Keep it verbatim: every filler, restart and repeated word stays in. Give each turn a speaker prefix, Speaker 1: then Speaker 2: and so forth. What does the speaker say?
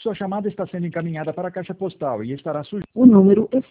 Speaker 1: Sua chamada está sendo encaminhada para a caixa postal e estará sujeita.
Speaker 2: O número